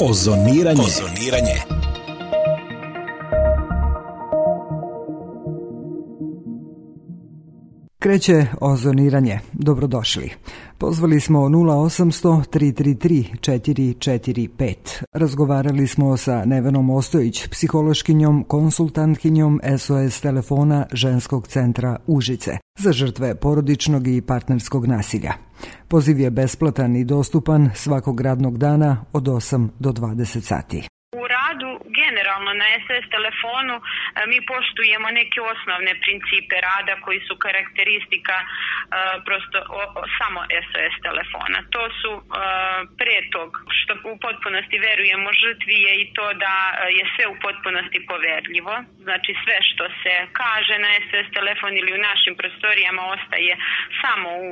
Ozoniranje. Kreće ozoniranje. Dobrodošli. Pozvali smo 0800 333 445. Razgovarali smo sa Nevenom Ostojić, psihološkinjom, konsultantkinjom SOS telefona Ženskog centra Užice za žrtve porodičnog i partnerskog nasilja. Poziv je besplatan i dostupan svakog radnog dana od 8 do 20 sati. U radu generalno na SOS telefonu mi poštujemo neke osnovne principe rada koji su karakteristika prosto samo SOS telefona. To su pre tog što u potpunosti verujemo žrtvi je i to da je sve u potpunosti poverljivo. Znači sve što se kaže na SOS telefon ili u našim prostorijama ostaje samo u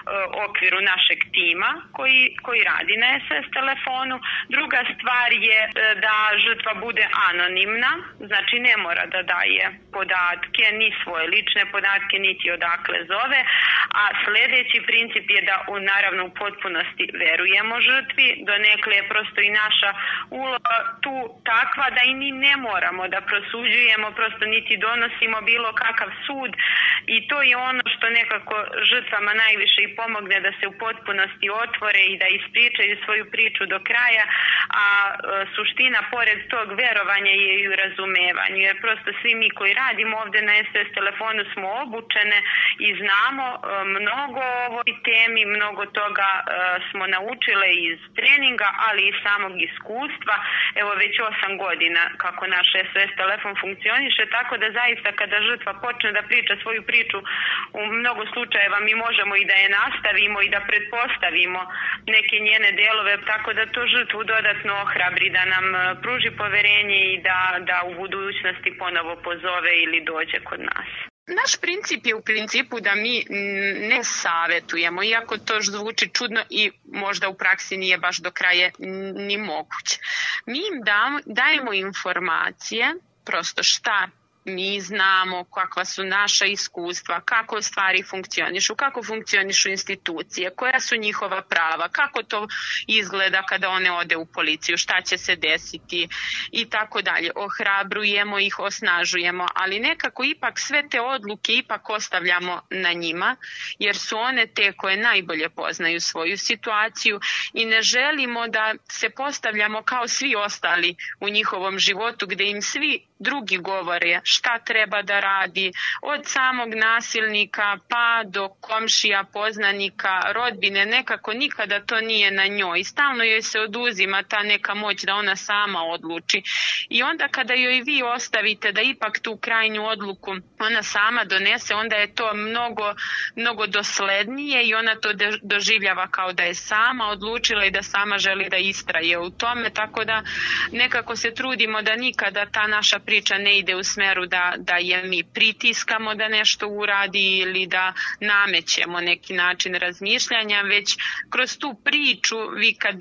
okviru našeg tima koji radi na SOS telefonu. Druga stvar je da žrtva bude anonimna, znači ne mora da daje podatke, ni svoje lične podatke, niti odakle zove, a sljedeći princip je da naravno u potpunosti verujemo žrtvi, donekle je prosto i naša uloga tu takva da i ni ne moramo da prosuđujemo, prosto niti donosimo bilo kakav sud i to je ono što nekako žrtvama najviše i pomogne da se u potpunosti otvore i da ispričaju svoju priču do kraja, a suština pored tog verovanja je i u razumevanju, jer prosto svi mi koji radimo ovdje na SOS telefonu smo obučene i znamo mnogo o ovoj temi, mnogo toga smo naučile iz treninga, ali i samog iskustva. Evo već 8 godina kako naš SOS telefon funkcioniše, tako da zaista kada žrtva počne da priča svoju priču, u mnogo slučajeva mi možemo i da je nastavimo i da pretpostavimo neke njene delove, tako da to žrtvu dodatno ohrabri da nam pruži poverenje i da u budućnosti ponovo pozove ili dođe kod nas. Naš princip je u principu da mi ne savjetujemo, iako to zvuči čudno i možda u praksi nije baš do kraja ni moguće. Mi im dajemo informacije, prosto šta mi znamo, kakva su naša iskustva, kako stvari funkcionišu, kako funkcionišu institucije, koja su njihova prava, kako to izgleda kada one ode u policiju, šta će se desiti i tako dalje. Ohrabrujemo ih, osnažujemo, ali nekako ipak sve te odluke ipak ostavljamo na njima, jer su one te koje najbolje poznaju svoju situaciju i ne želimo da se postavljamo kao svi ostali u njihovom životu gdje im svi drugi govore šta treba da radi, od samog nasilnika pa do komšija, poznanika, rodbine, nekako nikada to nije na njoj. Stalno joj se oduzima ta neka moć da ona sama odluči. I onda kada joj vi ostavite da ipak tu krajnju odluku ona sama donese, onda je to mnogo doslednije i ona to doživljava kao da je sama odlučila i da sama želi da istraje u tome, tako da nekako se trudimo da nikada ta naša priča ne ide u smeru da je mi pritiskamo da nešto uradi ili da namećemo neki način razmišljanja, već kroz tu priču vi kad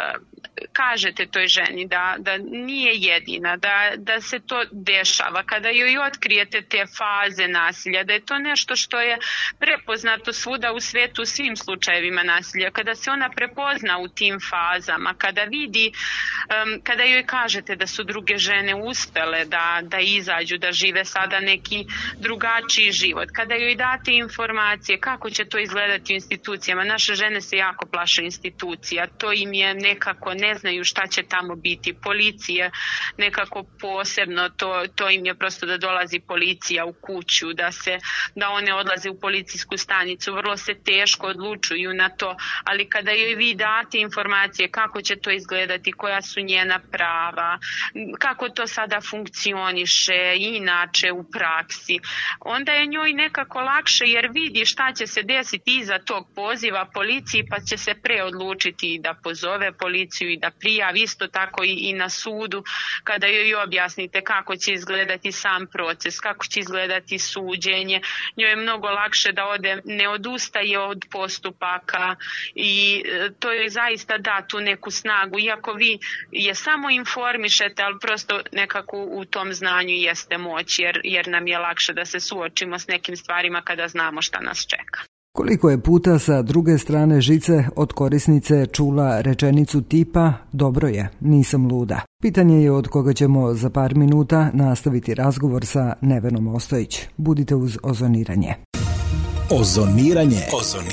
kažete toj ženi da nije jedina, da se to dešava, kada joj otkrijete te faze nasilja, da je to nešto što je prepoznato svuda u svetu u svim slučajevima nasilja, kada se ona prepozna u tim fazama, kada vidi, kada joj kažete da su druge žene uspele da izađu, da žive sada neki drugačiji život, kada joj date informacije kako će to izgledati u institucijama. Naše žene se jako plaše institucija, to im je nekako, ne znaju šta će tamo biti, policije nekako posebno, to im je prosto da dolazi policija u kuću, da one odlaze u policijsku stanicu, vrlo se teško odlučuju na to, ali kada joj vi date informacije kako će to izgledati, koja su njena prava, kako to sada funkcioniše inače u praksi, onda je njoj nekako lakše jer vidi šta će se desiti iza tog poziva policiji, pa će se preodlučiti da pozove policiju i da prijavi, isto tako i na sudu kada joj objasnite kako će izgledati sam proces, kako će izgledati suđenje. Njoj je mnogo lakše da ne odustaje od postupaka i to je zaista da tu neku snagu, iako vi je samo informišete, ali prosto nekako u tom znanju jeste moć, jer nam je lakše da se suočimo s nekim stvarima kada znamo šta nas čeka. Koliko je puta sa druge strane žice od korisnice čula rečenicu tipa dobro je, nisam luda? Pitanje je od koga ćemo za par minuta nastaviti razgovor sa Nevenom Ostojić. Budite uz Ozoniranje. Ozoniranje.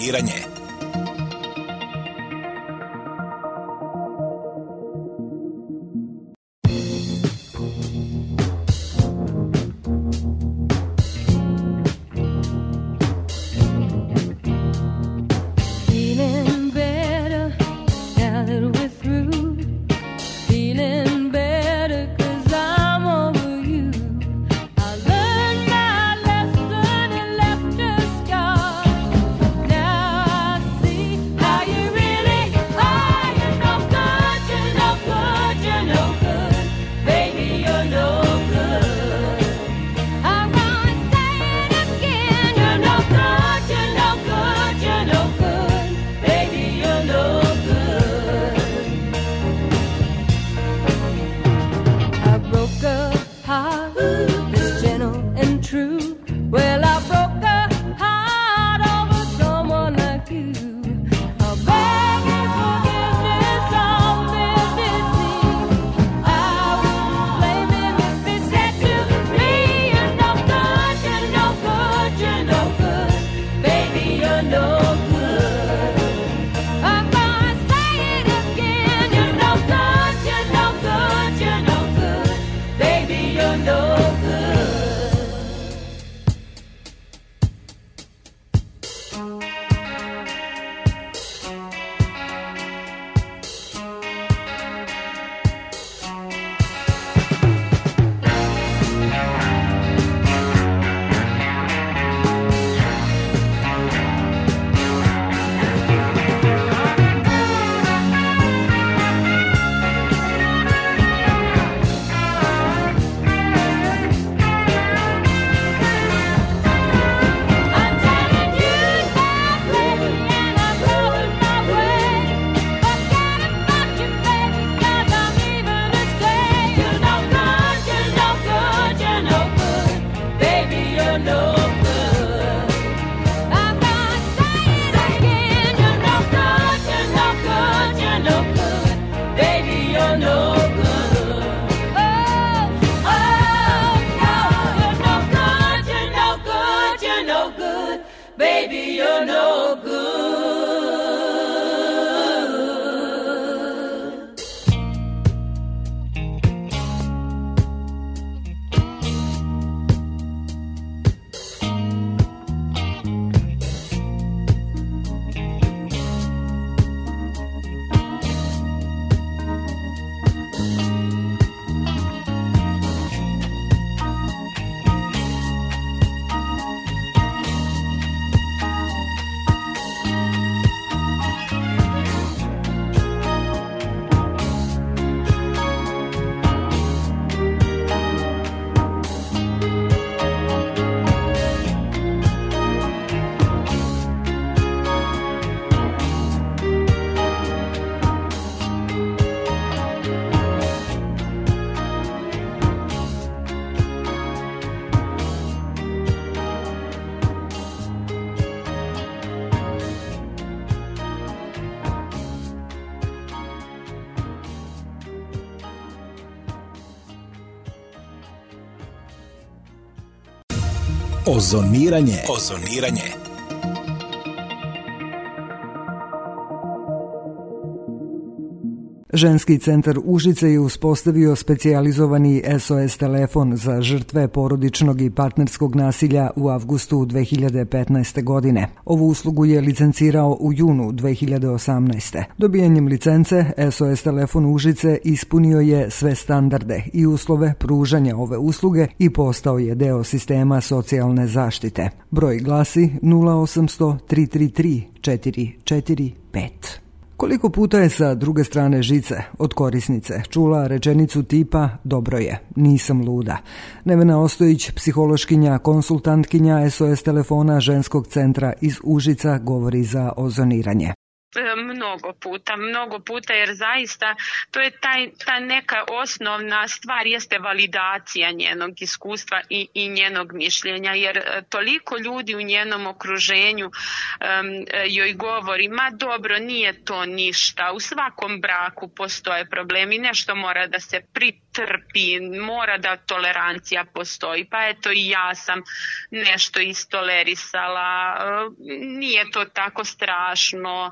Ozoniranje. Ženski centar Užice je uspostavio specijalizovani SOS telefon za žrtve porodičnog i partnerskog nasilja u avgustu 2015. godine. Ovu uslugu je licencirao u junu 2018. Dobijanjem licence, SOS telefon Užice ispunio je sve standarde i uslove pružanja ove usluge i postao je deo sistema socijalne zaštite. Broj glasi 0800 333 445. Koliko puta je sa druge strane žice od korisnice čula rečenicu tipa dobro je, nisam luda? Nevena Ostojić, psihološkinja, konsultantkinja SOS telefona ženskog centra iz Užica, govori za Ozoniranje. Mnogo puta, jer zaista to je ta neka osnovna stvar, jeste validacija njenog iskustva i njenog mišljenja, jer toliko ljudi u njenom okruženju joj govori, ma dobro, nije to ništa, u svakom braku postoje problemi, nešto mora da se pritrpi, mora da tolerancija postoji, pa eto i ja sam nešto istolerisala, nije to tako strašno,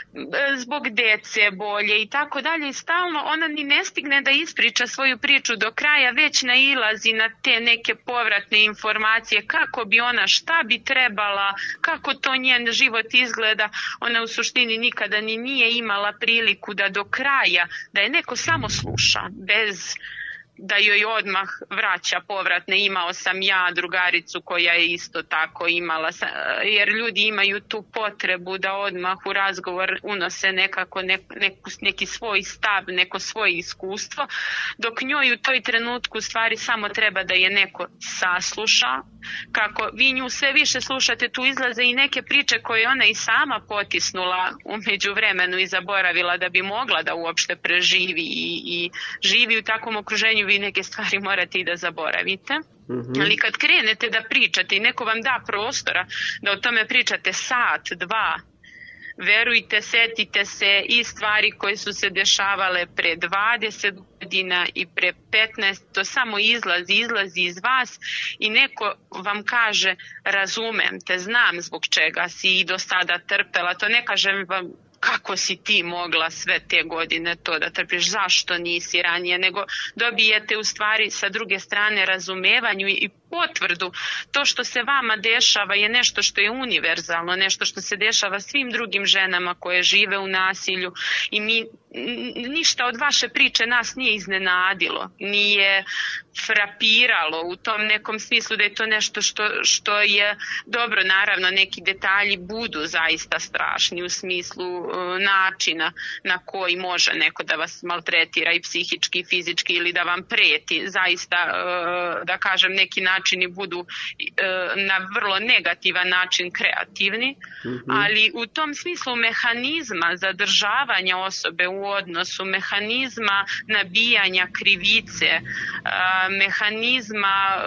zbog dece bolje i tako dalje, i stalno ona ni ne stigne da ispriča svoju priču do kraja, već nailazi na te neke povratne informacije kako bi ona, šta bi trebala, kako to njen život izgleda. Ona u suštini nikada ni nije imala priliku da do kraja, da je neko samo sluša, bez da joj odmah vraća povratne. Imao sam ja drugaricu koja je isto tako imala, jer ljudi imaju tu potrebu da odmah u razgovor unose nekako neki svoj stav, neko svoje iskustvo, dok njoj u toj trenutku stvari samo treba da je neko sasluša. Kako vi nju sve više slušate, tu izlaze i neke priče koje ona i sama potisnula u međuvremenu i zaboravila da bi mogla da uopšte preživi i živi u takvom okruženju. Vi neke stvari morate i da zaboravite. Ali kad krenete da pričate i neko vam da prostora da o tome pričate sat, dva, verujte, setite se i stvari koje su se dešavale pre 20 godina i pre 15, to samo izlazi iz vas i neko vam kaže, razumem te, znam zbog čega si i do sada trpela, to ne kažem vam kako si ti mogla sve te godine to da trpiš, zašto nisi ranije, nego dobijete u stvari sa druge strane razumevanju i potvrdu. To što se vama dešava je nešto što je univerzalno, nešto što se dešava svim drugim ženama koje žive u nasilju i ništa od vaše priče nas nije iznenadilo, nije frapiralo u tom nekom smislu da je to nešto što je dobro. Naravno, neki detalji budu zaista strašni u smislu načina na koji može neko da vas maltretira i psihički i fizički ili da vam preti. Zaista, da kažem, neki načini budu na vrlo negativan način kreativni, ali u tom smislu mehanizma zadržavanja osobe u odnosu, mehanizma nabijanja krivice, mehanizma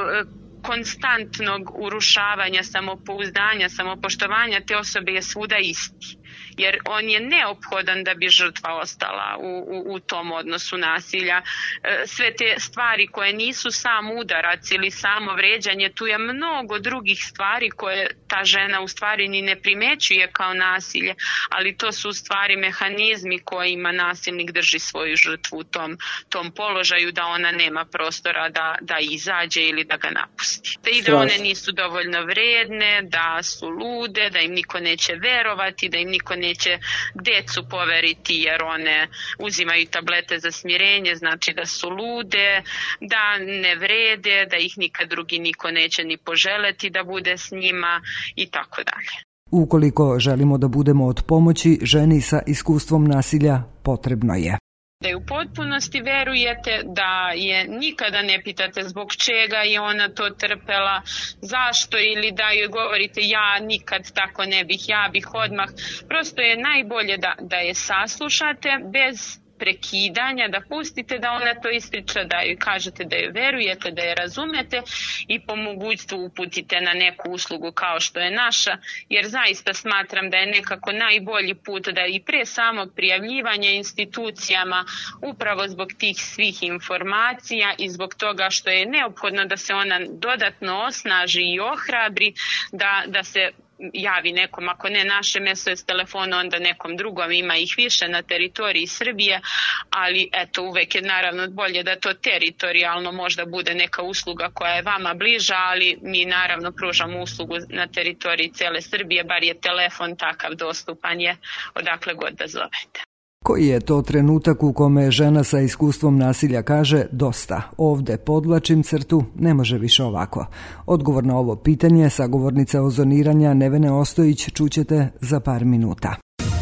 konstantnog urušavanja samopouzdanja, samopoštovanja te osobe je svuda isti. Jer on je neophodan da bi žrtva ostala u tom odnosu nasilja. Sve te stvari koje nisu sam udarac ili samo vređanje, tu je mnogo drugih stvari koje ta žena u stvari ni ne primećuje kao nasilje, ali to su u stvari mehanizmi kojima nasilnik drži svoju žrtvu u tom položaju, da ona nema prostora da izađe ili da ga napusti. I da one nisu dovoljno vredne, da su lude, da im niko neće verovati, da im niko neće decu poveriti jer one uzimaju tablete za smirenje, znači da su lude, da ne vrede, da ih nikad drugi niko neće ni poželeti da bude s njima i tako dalje. Ukoliko želimo da budemo od pomoći ženi sa iskustvom nasilja, potrebno je da je u potpunosti verujete, da je nikada ne pitate zbog čega je ona to trpela, zašto, ili da joj govorite ja nikad tako ne bih, ja bih odmah. Prosto je najbolje da je saslušate bez prekidanja, da pustite da ona to ispriča, da joj kažete da joj verujete, da je razumete i po mogućstvu uputite na neku uslugu kao što je naša, jer zaista smatram da je nekako najbolji put da i pre samog prijavljivanja institucijama, upravo zbog tih svih informacija i zbog toga što je neophodno da se ona dodatno osnaži i ohrabri, da se javi nekom, ako ne našem SOS telefonu, onda nekom drugom, ima ih više na teritoriji Srbije, ali eto, uvek je naravno bolje da to teritorijalno možda bude neka usluga koja je vama bliža, ali mi naravno pružamo uslugu na teritoriji cele Srbije, bar je telefon takav, dostupan je odakle god da zovete. Koji je to trenutak u kome žena sa iskustvom nasilja kaže dosta, ovde podvlačim crtu, ne može više ovako? Odgovor na ovo pitanje sagovornica ozoniranja Nevene Ostojić čućete za par minuta.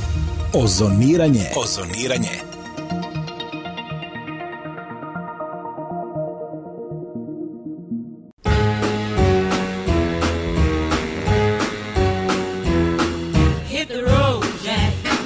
Ozoniranje. Hit the road, Jack.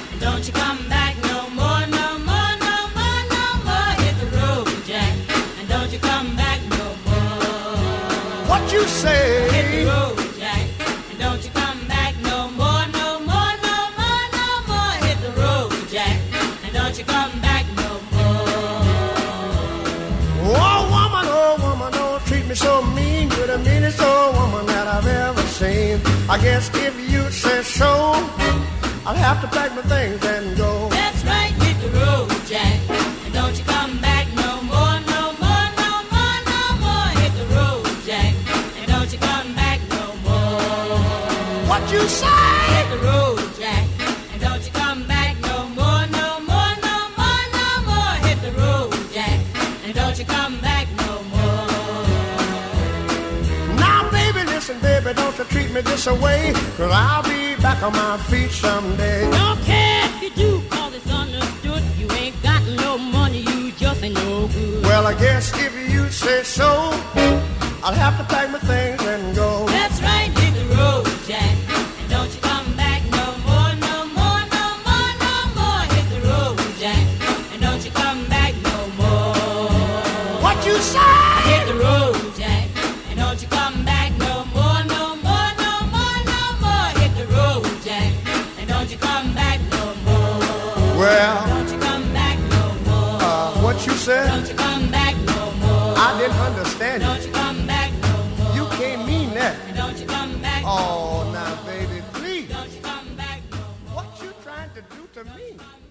I guess if you say so, I'll have to pack my things and go. That's right, hit the road, Jack, and don't you come back no more, no more, no more, no more. Hit the road, Jack, and don't you come back no more. What you say? Hit the road, Jack, and don't you come back no more, no more, no more, no more. Hit the road, Jack, and don't you come back no more. Now, baby, listen, baby, don't you treat me this away, 'cause I'll be back on my feet someday. Don't care if you do, 'cause it's understood. You ain't got no money, you just ain't no good. Well, I guess if you say so, I'll have to pack my things and go. That's right, hit the road, Jack, and don't you come back no more, no more, no more, no more. Hit the road, Jack, and don't you come back no more. What you say? Hit the road, Jack, and don't you come back no more, no more, no more, no more. Hit the road, Jack, and don't you come back no more. Well, Don't you come back no more. what you said? Don't you come back no more. I didn't understand you. Don't you come back no more. You can't mean that. And don't you come back no Oh, more. now, baby, please. Don't you come back no more. What you trying to do to me?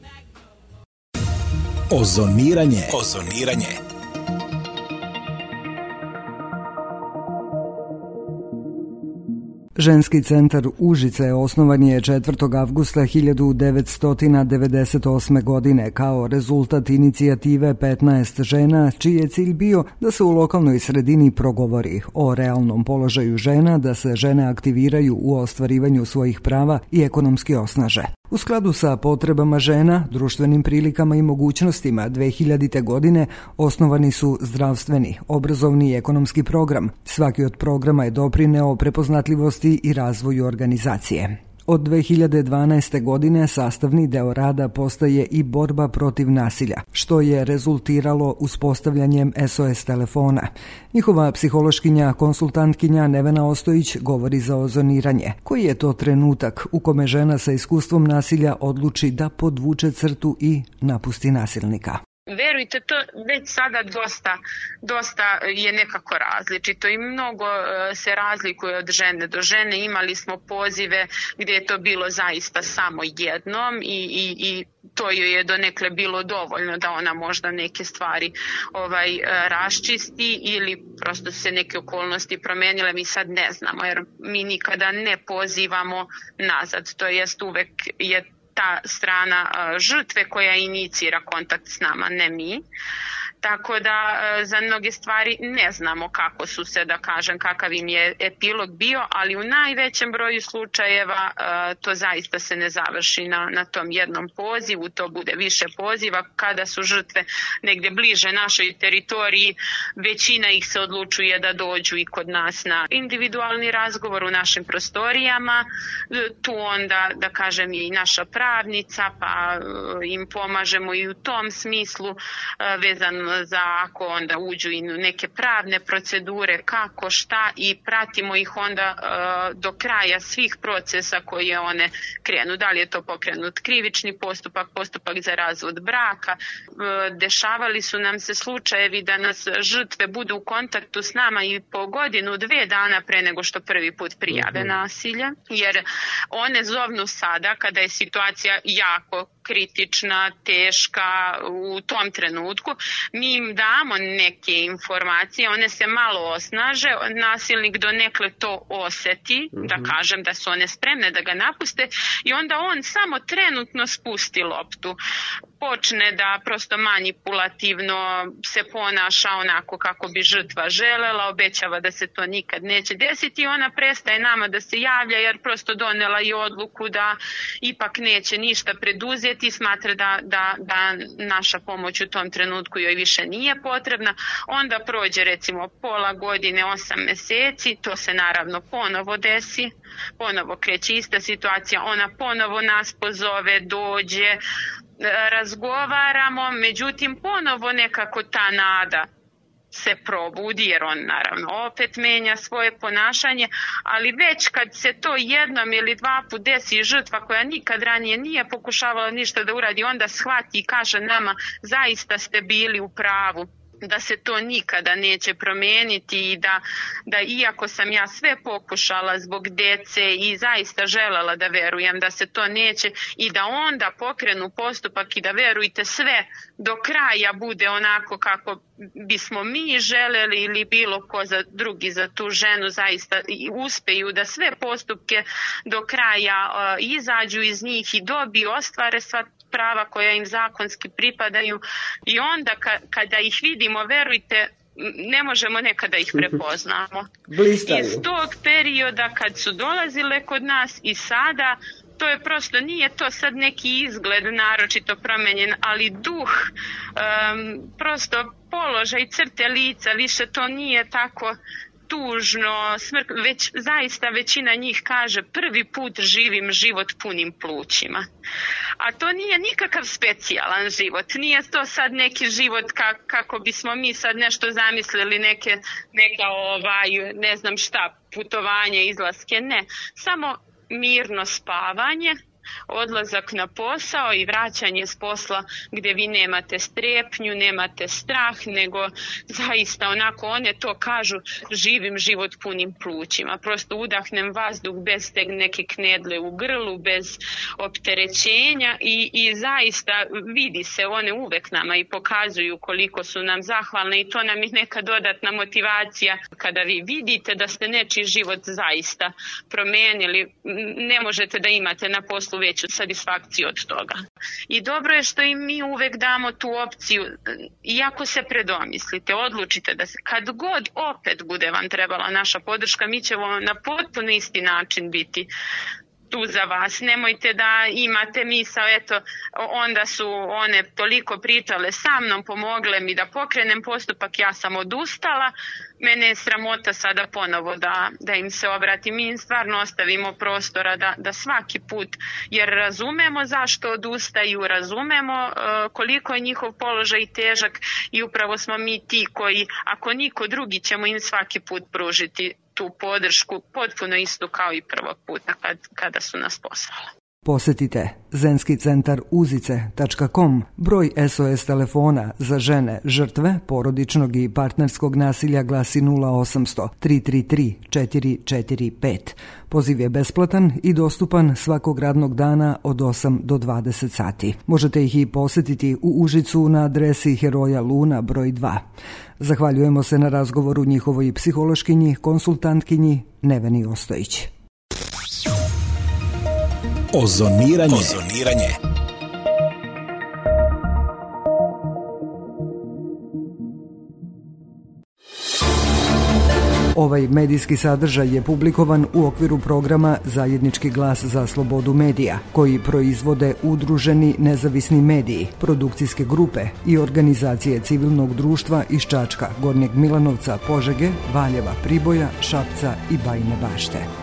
Ozoniranje. Ženski centar Užice osnovan je 4. avgusta 1998. godine kao rezultat inicijative 15 žena, čiji je cilj bio da se u lokalnoj sredini progovori o realnom položaju žena, da se žene aktiviraju u ostvarivanju svojih prava i ekonomski osnaže. U skladu sa potrebama žena, društvenim prilikama i mogućnostima 2000. godine osnovani su zdravstveni, obrazovni i ekonomski program. Svaki od programa je doprineo prepoznatljivosti i razvoju organizacije. Od 2012. godine sastavni deo rada postaje i borba protiv nasilja, što je rezultiralo uspostavljanjem SOS telefona. Njihova psihološkinja, konsultantkinja Nevena Ostojić govori za ozoniranje. Koji je to trenutak u kome žena sa iskustvom nasilja odluči da podvuče crtu i napusti nasilnika? Verujte, to već sada dosta je nekako različito i mnogo se razlikuje od žene do žene. Imali smo pozive gdje je to bilo zaista samo jednom i to joj je donekle bilo dovoljno da ona možda neke stvari raščisti ili prosto se neke okolnosti promijenile. Mi sad ne znamo jer mi nikada ne pozivamo nazad, to jest uvek je ta strana žrtve koja inicira kontakt s nama, ne mi. Tako da za mnoge stvari ne znamo kako su se, da kažem, kakav im je epilog bio, ali u najvećem broju slučajeva to zaista se ne završi na tom jednom pozivu, to bude više poziva. Kada su žrtve negdje bliže našoj teritoriji, većina ih se odlučuje da dođu i kod nas na individualni razgovor u našim prostorijama. Tu onda, da kažem, je i naša pravnica, pa im pomažemo i u tom smislu vezano za ako onda uđu i neke pravne procedure, kako, šta i pratimo ih onda do kraja svih procesa koje one krenu. Da li je to pokrenut krivični postupak, postupak za razvod braka. Dešavali su nam se slučajevi da nas žrtve budu u kontaktu s nama i po godinu, 2 dana pre nego što prvi put prijave nasilje, jer one zovnu sada kada je situacija jako kritična, teška u tom trenutku. Mi im damo neke informacije, one se malo osnaže, nasilnik donekle to oseti, da kažem da su one spremne da ga napuste i onda on samo trenutno spusti loptu. Počne da prosto manipulativno se ponaša onako kako bi žrtva želela, obećava da se to nikad neće desiti i ona prestaje nama da se javlja jer prosto donela i odluku da ipak neće ništa preduzeti i smatra da naša pomoć u tom trenutku joj više nije potrebna. Onda prođe recimo pola godine, 8 mjeseci, to se naravno ponovo desi, ponovo kreće ista situacija, ona ponovo nas pozove, dođe, razgovaramo, međutim ponovo nekako ta nada se probudi jer on naravno opet menja svoje ponašanje, ali već kad se to jednom ili 2 put desi žrtva koja nikad ranije nije pokušavala ništa da uradi, onda shvati i kaže nama zaista ste bili u pravu. da se to nikada neće promijeniti i da iako sam ja sve pokušala zbog djece i zaista željela da verujem da se to neće i da onda pokrenu postupak i da verujte sve do kraja bude onako kako bismo mi željeli ili bilo ko drugi za tu ženu zaista uspeju da sve postupke do kraja izađu iz njih i dobiju, ostvare sva prava koja im zakonski pripadaju i onda kada ih vidimo, verujte, ne možemo nekada ih prepoznamo. Blistaju. Iz tog perioda kad su dolazile kod nas i sada, to je prosto, nije to sad neki izgled naročito promenjen, ali duh, prosto položaj, crte lica, više to nije tako tužno, već zaista većina njih kaže prvi put živim život punim plućima. A to nije nikakav specijalan život, nije to sad neki život kako bismo mi sad nešto zamislili, neka ne znam šta, putovanje, izlaske, ne. Samo mirno spavanje, odlazak na posao i vraćanje s posla gdje vi nemate strepnju, nemate strah, nego zaista onako one to kažu, živim život punim plućima. Prosto udahnem vazduh bez te neke knedle u grlu, bez opterećenja i zaista vidi se, one uvek nama i pokazuju koliko su nam zahvalne i to nam je neka dodatna motivacija kada vi vidite da ste nečiji život zaista promijenili. Ne možete da imate na poslu veću satisfakciju od toga. I dobro je što i mi uvek damo tu opciju, iako se predomislite, odlučite da se, kad god opet bude vam trebala naša podrška, mi ćemo na potpuno isti način biti tu za vas. Nemojte da imate misao, eto, onda su one toliko pričale sa mnom, pomogle mi da pokrenem postupak, ja sam odustala, mene je sramota sada ponovo da im se obratim. Mi im stvarno ostavimo prostora da svaki put, jer razumemo zašto odustaju, razumemo koliko je njihov položaj težak i upravo smo mi ti koji, ako niko drugi, ćemo im svaki put pružiti tu podršku potpuno istu kao i prvog puta kada su nas poslali. Posjetite Zenski centar Uzice.com, broj SOS telefona za žene žrtve porodičnog i partnerskog nasilja glasi 0800 333 445. Poziv je besplatan i dostupan svakog radnog dana od 8 do 20 sati. Možete ih i posjetiti u Užicu na adresi Heroja Luna broj 2. Zahvaljujemo se na razgovoru njihovoj psihološkinji, konsultantkinji Neveni Ostojić. Ozoniranje. Ovaj medijski sadržaj je publikovan u okviru programa Zajednički glas za slobodu medija, koji proizvode udruženi nezavisni mediji, produkcijske grupe i organizacije civilnog društva iz Čačka, Gornjeg Milanovca, Požege, Valjeva, Priboja, Šapca i Bajine Bašte.